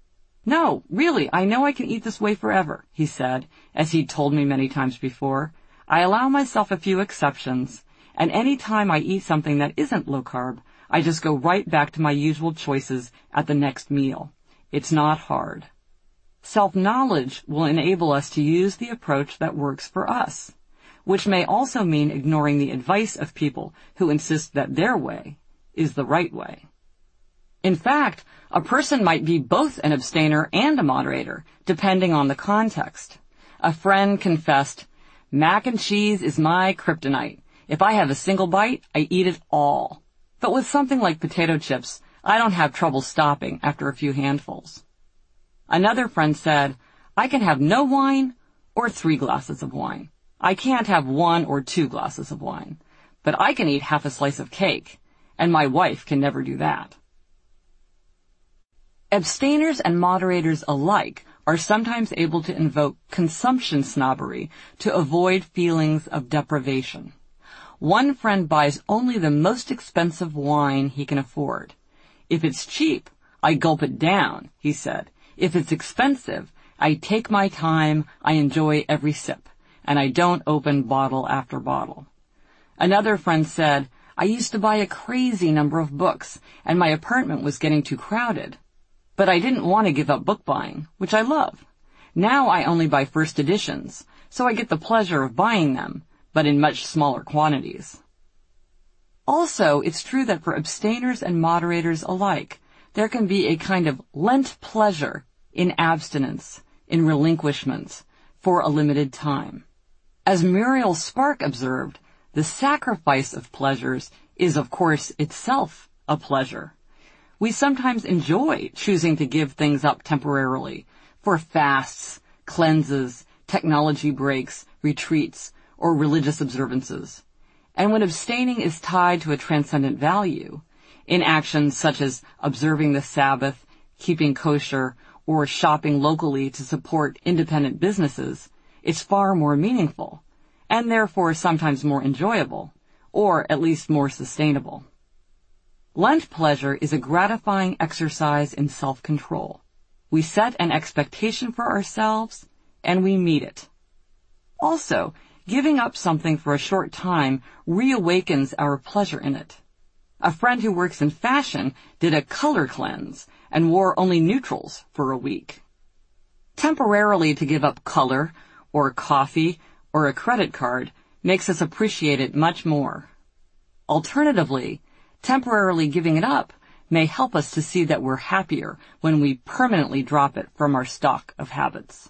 Speaker 1: No, really, I know I can eat this way forever, he said, as he'd told me many times before. I allow myself a few exceptions, and any time I eat something that isn't low-carb, I just go right back to my usual choices at the next meal. It's not hard. Self-knowledge will enable us to use the approach that works for us, which may also mean ignoring the advice of people who insist that their way is the right way. In fact, a person might be both an abstainer and a moderator, depending on the context. A friend confessed, mac and cheese is my kryptonite. If I have a single bite, I eat it all. But with something like potato chips, I don't have trouble stopping after a few handfuls. Another friend said, I can have no wine or 3 glasses of wine. I can't have 1 or 2 glasses of wine. But I can eat half a slice of cake, and my wife can never do that. Abstainers and moderators alike are sometimes able to invoke consumption snobbery to avoid feelings of deprivation. One friend buys only the most expensive wine he can afford. If it's cheap, I gulp it down, he said. If it's expensive, I take my time, I enjoy every sip, and I don't open bottle after bottle. Another friend said, I used to buy a crazy number of books, and my apartment was getting too crowded. But I didn't want to give up book buying, which I love. Now I only buy first editions, so I get the pleasure of buying them, but in much smaller quantities. Also, it's true that for abstainers and moderators alike, there can be a kind of Lent pleasure in abstinence, in relinquishments, for a limited time. As Muriel Spark observed, the sacrifice of pleasures is, of course, itself a pleasure. We sometimes enjoy choosing to give things up temporarily for fasts, cleanses, technology breaks, retreats, or religious observances. And when abstaining is tied to a transcendent value, in actions such as observing the Sabbath, keeping kosher, or shopping locally to support independent businesses, it's far more meaningful, and therefore sometimes more enjoyable, or at least more sustainable. Lent pleasure is a gratifying exercise in self-control. We set an expectation for ourselves, and we meet it. Also, giving up something for a short time reawakens our pleasure in it. A friend who works in fashion did a color cleanse and wore only neutrals for a week. Temporarily to give up color, or coffee, or a credit card makes us appreciate it much more. Alternatively, temporarily giving it up may help us to see that we're happier when we permanently drop it from our stock of habits.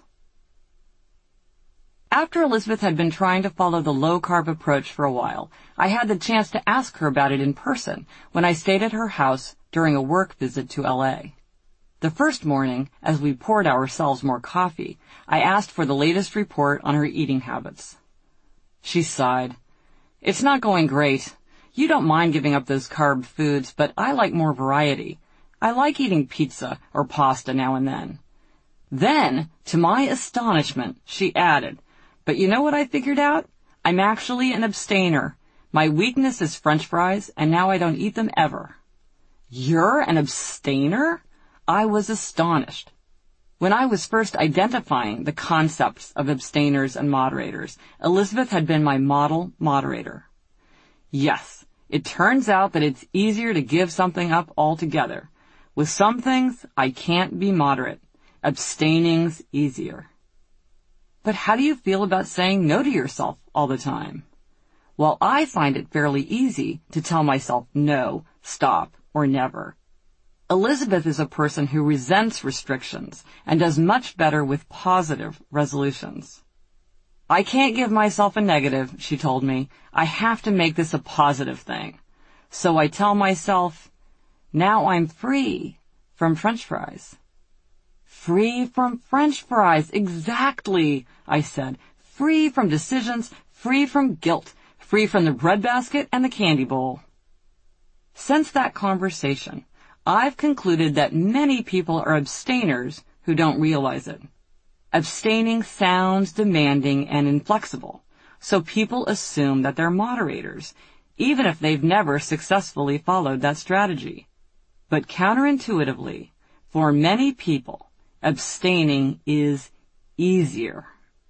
Speaker 1: After Elizabeth had been trying to follow the low-carb approach for a while, I had the chance to ask her about it in person when I stayed at her house during a work visit to L.A. The first morning, as we poured ourselves more coffee, I asked for the latest report on her eating habits. She sighed. "It's not going great. You don't mind giving up those carb foods, but I like more variety. I like eating pizza or pasta now and then." Then, to my astonishment, she added, "But you know what I figured out? I'm actually an abstainer. My weakness is French fries, and now I don't eat them ever." "You're an abstainer?" I was astonished. When I was first identifying the concepts of abstainers and moderators, Elizabeth had been my model moderator. Yes, it turns out that it's easier to give something up altogether. With some things, I can't be moderate. Abstaining's easier. But how do you feel about saying no to yourself all the time? Well, I find it fairly easy to tell myself no, stop, or never. Elizabeth is a person who resents restrictions and does much better with positive resolutions. "I can't give myself a negative," she told me. "I have to make this a positive thing. So I tell myself, now I'm free from French fries." "Free from French fries, exactly," I said. "Free from decisions, free from guilt, free from the breadbasket and the candy bowl." Since that conversation, I've concluded that many people are abstainers who don't realize it. Abstaining sounds demanding and inflexible, so people assume that they're moderators, even if they've never successfully followed that strategy. But counterintuitively, for many people, abstaining is easier.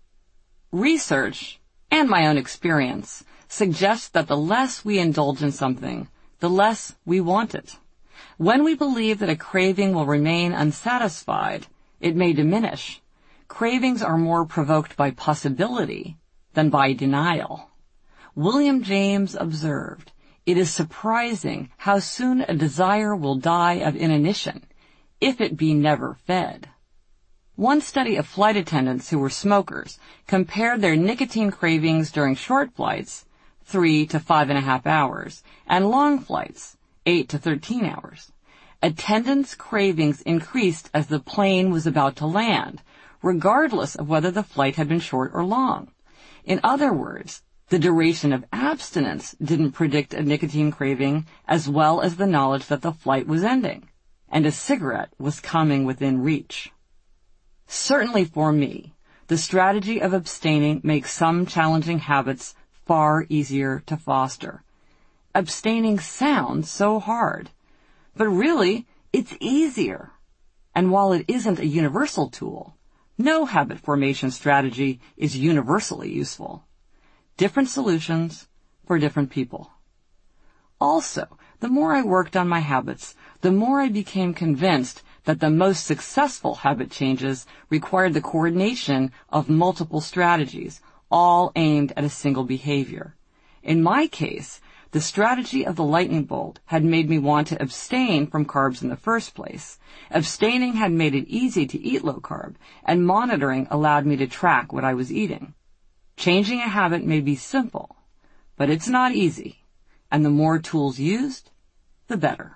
Speaker 1: Research, and my own experience, suggests that the less we indulge in something, the less we want it. When we believe that a craving will remain unsatisfied, it may diminish. Cravings are more provoked by possibility than by denial. William James observed, "It is surprising how soon a desire will die of inanition, if it be never fed." One study of flight attendants who were smokers compared their nicotine cravings during short flights, 3 to 5.5 hours, and long flights, 8 to 13 hours. Attendants' cravings increased as the plane was about to land, regardless of whether the flight had been short or long. In other words, the duration of abstinence didn't predict a nicotine craving as well as the knowledge that the flight was ending, and a cigarette was coming within reach. Certainly for me, the strategy of abstaining makes some challenging habits far easier to foster. Abstaining sounds so hard, but really, it's easier. And while it isn't a universal tool, no habit formation strategy is universally useful. Different solutions for different people. Also, the more I worked on my habits, the more I became convinced that the most successful habit changes required the coordination of multiple strategies, all aimed at a single behavior. In my case, the strategy of the lightning bolt had made me want to abstain from carbs in the first place. Abstaining had made it easy to eat low carb, and monitoring allowed me to track what I was eating. Changing a habit may be simple, but it's not easy, and the more tools used, the better.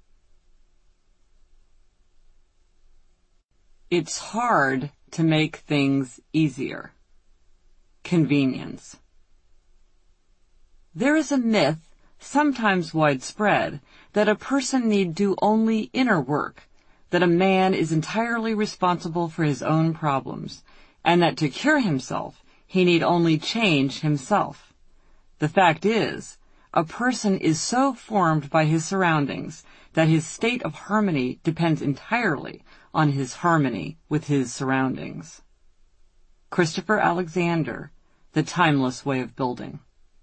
Speaker 1: It's hard to make things easier. Convenience. There is a myth, sometimes widespread, that a person need do only inner work, that a man is entirely responsible for his own problems, and that to cure himself, he need only change himself. The fact is, a person is so formed by his surroundings that his state of harmony depends entirely on his harmony with his surroundings. Christopher Alexander, The Timeless Way of Building.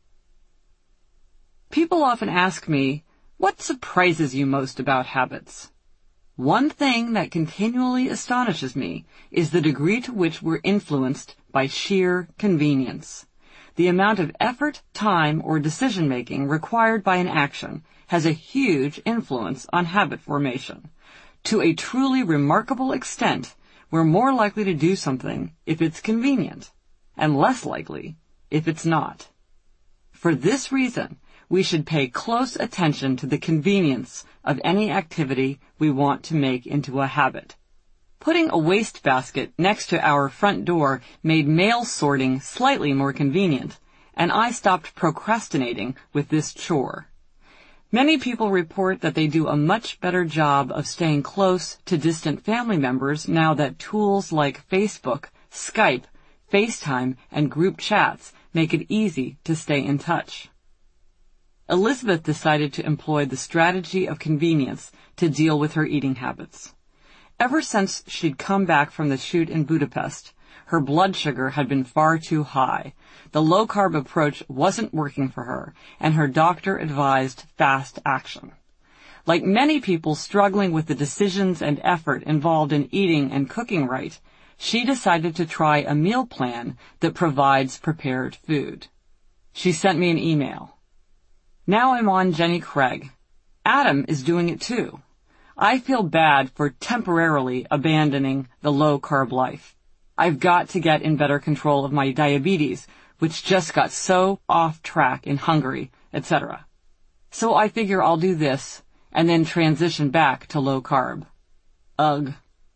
Speaker 1: People often ask me, what surprises you most about habits? One thing that continually astonishes me is the degree to which we're influenced by sheer convenience. The amount of effort, time, or decision-making required by an action has a huge influence on habit formation. To a truly remarkable extent, we're more likely to do something if it's convenient, and less likely if it's not. For this reason, we should pay close attention to the convenience of any activity we want to make into a habit. Putting a wastebasket next to our front door made mail sorting slightly more convenient, and I stopped procrastinating with this chore. Many people report that they do a much better job of staying close to distant family members now that tools like Facebook, Skype, FaceTime, and group chats make it easy to stay in touch. Elizabeth decided to employ the strategy of convenience to deal with her eating habits. Ever since she'd come back from the shoot in Budapest, her blood sugar had been far too high. The low-carb approach wasn't working for her, and her doctor advised fast action. Like many people struggling with the decisions and effort involved in eating and cooking right, she decided to try a meal plan that provides prepared food. She sent me an email. Now I'm on Jenny Craig. Adam is doing it too. I feel bad for temporarily abandoning the low-carb life. I've got to get in better control of my diabetes, which just got so off track in Hungary, etc. So I figure I'll do this and then transition back to low-carb. Ugh.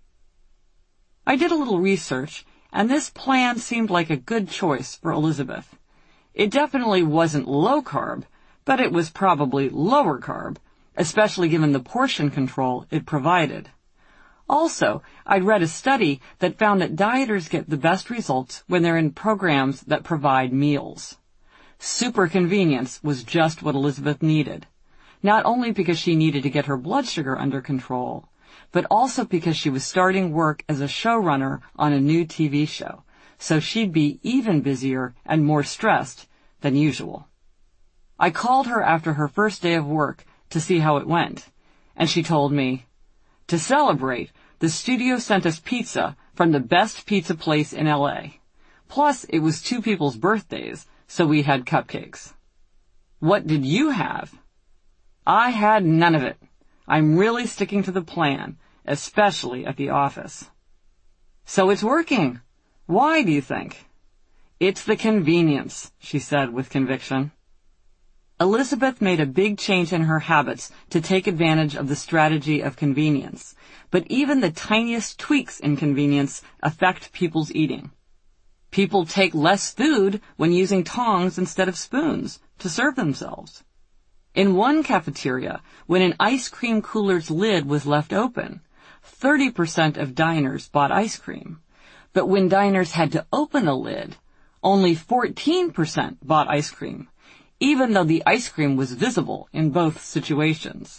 Speaker 1: I did a little research, and this plan seemed like a good choice for Elizabeth. It definitely wasn't low-carb, but it was probably lower carb, especially given the portion control it provided. Also, I'd read a study that found that dieters get the best results when they're in programs that provide meals. Super convenience was just what Elizabeth needed, not only because she needed to get her blood sugar under control, but also because she was starting work as a showrunner on a new TV show, so she'd be even busier and more stressed than usual. I called her after her first day of work to see how it went, and she told me, to celebrate, the studio sent us pizza from the best pizza place in LA. Plus, it was 2 people's birthdays, so we had cupcakes. What did you have? I had none of it. I'm really sticking to the plan, especially at the office. So it's working. Why, do you think? It's the convenience, she said with conviction. Elizabeth made a big change in her habits to take advantage of the strategy of convenience, but even the tiniest tweaks in convenience affect people's eating. People take less food when using tongs instead of spoons to serve themselves. In one cafeteria, when an ice cream cooler's lid was left open, 30% of diners bought ice cream. But when diners had to open the lid, only 14% bought ice cream, even though the ice cream was visible in both situations.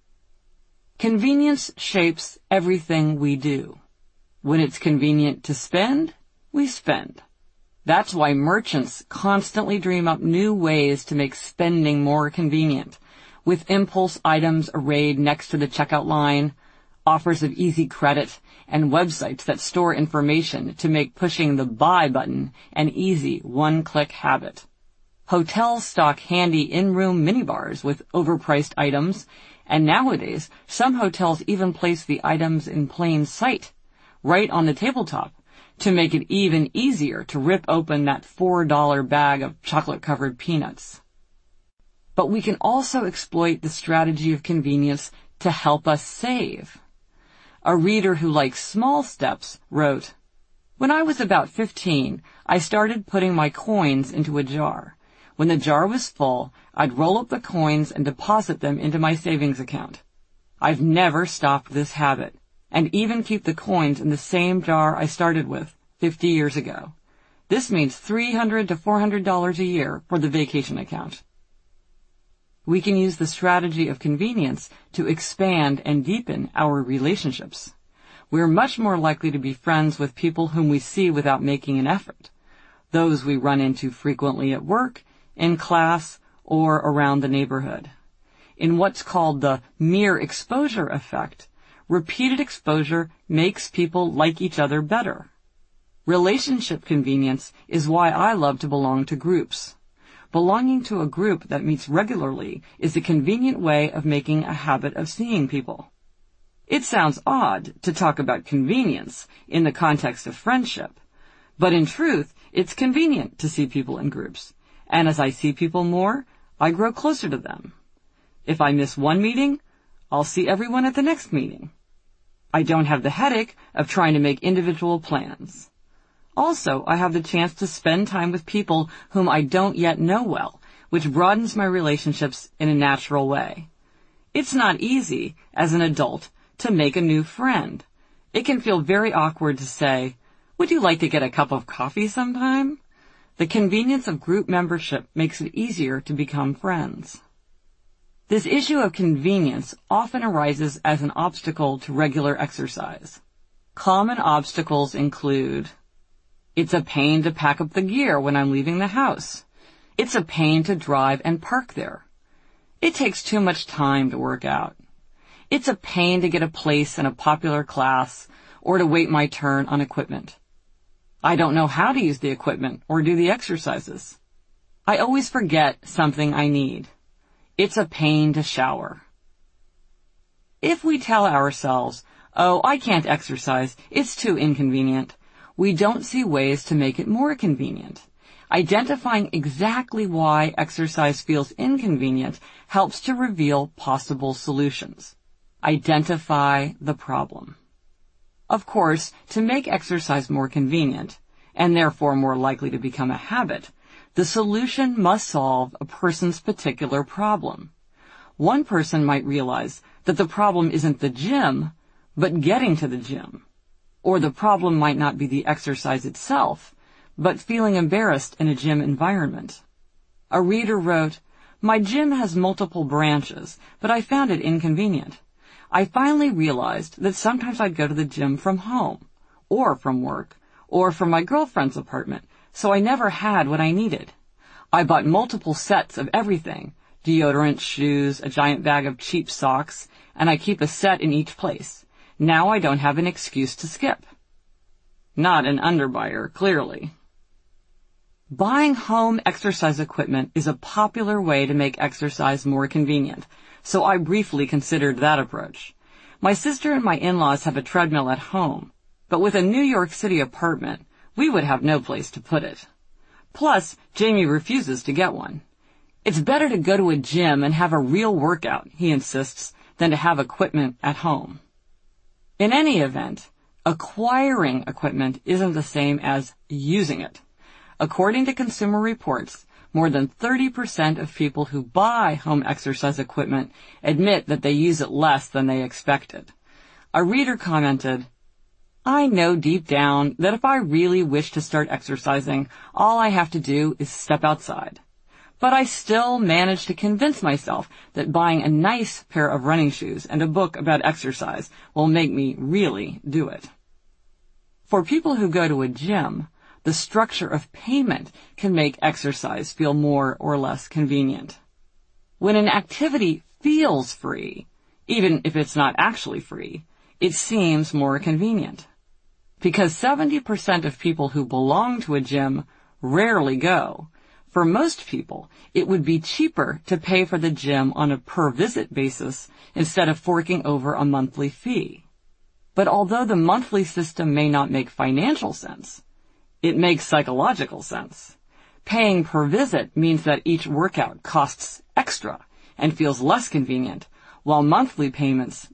Speaker 1: Convenience shapes everything we do. When it's convenient to spend, we spend. That's why merchants constantly dream up new ways to make spending more convenient, with impulse items arrayed next to the checkout line, offers of easy credit, and websites that store information to make pushing the buy button an easy one-click habit. Hotels stock handy in-room minibars with overpriced items, and nowadays, some hotels even place the items in plain sight, right on the tabletop, to make it even easier to rip open that $4 bag of chocolate-covered peanuts. But we can also exploit the strategy of convenience to help us save. A reader who likes small steps wrote, "When I was about 15, I started putting my coins into a jar. When the jar was full, I'd roll up the coins and deposit them into my savings account. I've never stopped this habit, and even keep the coins in the same jar I started with 50 years ago. This means $300 to $400 a year for the vacation account." We can use the strategy of convenience to expand and deepen our relationships. We're much more likely to be friends with people whom we see without making an effort, those we run into frequently at work, in class, or around the neighborhood. In what's called the mere exposure effect, repeated exposure makes people like each other better. Relationship convenience is why I love to belong to groups. Belonging to a group that meets regularly is a convenient way of making a habit of seeing people. It sounds odd to talk about convenience in the context of friendship, but in truth, it's convenient to see people in groups. And as I see people more, I grow closer to them. If I miss one meeting, I'll see everyone at the next meeting. I don't have the headache of trying to make individual plans. Also, I have the chance to spend time with people whom I don't yet know well, which broadens my relationships in a natural way. It's not easy, as an adult, to make a new friend. It can feel very awkward to say, "Would you like to get a cup of coffee sometime?" The convenience of group membership makes it easier to become friends. This issue of convenience often arises as an obstacle to regular exercise. Common obstacles include: it's a pain to pack up the gear when I'm leaving the house. It's a pain to drive and park there. It takes too much time to work out. It's a pain to get a place in a popular class or to wait my turn on equipment. I don't know how to use the equipment or do the exercises. I always forget something I need. It's a pain to shower. If we tell ourselves, "Oh, I can't exercise, it's too inconvenient," we don't see ways to make it more convenient. Identifying exactly why exercise feels inconvenient helps to reveal possible solutions. Identify the problem. Of course, to make exercise more convenient, and therefore more likely to become a habit, the solution must solve a person's particular problem. One person might realize that the problem isn't the gym, but getting to the gym. Or the problem might not be the exercise itself, but feeling embarrassed in a gym environment. A reader wrote, "My gym has multiple branches, but I found it inconvenient. I finally realized that sometimes I'd go to the gym from home, or from work, or from my girlfriend's apartment, so I never had what I needed. I bought multiple sets of everything, deodorant, shoes, a giant bag of cheap socks, and I keep a set in each place. Now I don't have an excuse to skip." Not an underbuyer, clearly. Buying home exercise equipment is a popular way to make exercise more convenient, so I briefly considered that approach. My sister and my in-laws have a treadmill at home, but with a New York City apartment, we would have no place to put it. Plus, Jamie refuses to get one. It's better to go to a gym and have a real workout, he insists, than to have equipment at home. In any event, acquiring equipment isn't the same as using it. According to Consumer Reports, more than 30% of people who buy home exercise equipment admit that they use it less than they expected. A reader commented, "I know deep down that if I really wish to start exercising, all I have to do is step outside. But I still manage to convince myself that buying a nice pair of running shoes and a book about exercise will make me really do it." For people who go to a gym, the structure of payment can make exercise feel more or less convenient. When an activity feels free, even if it's not actually free, it seems more convenient. Because 70% of people who belong to a gym rarely go, For most people, it would be cheaper to pay for the gym on a per-visit basis instead of forking over a monthly fee. But although the monthly system may not make financial sense, it makes psychological sense. Paying per visit means that each workout costs extra and feels less convenient, while monthly payments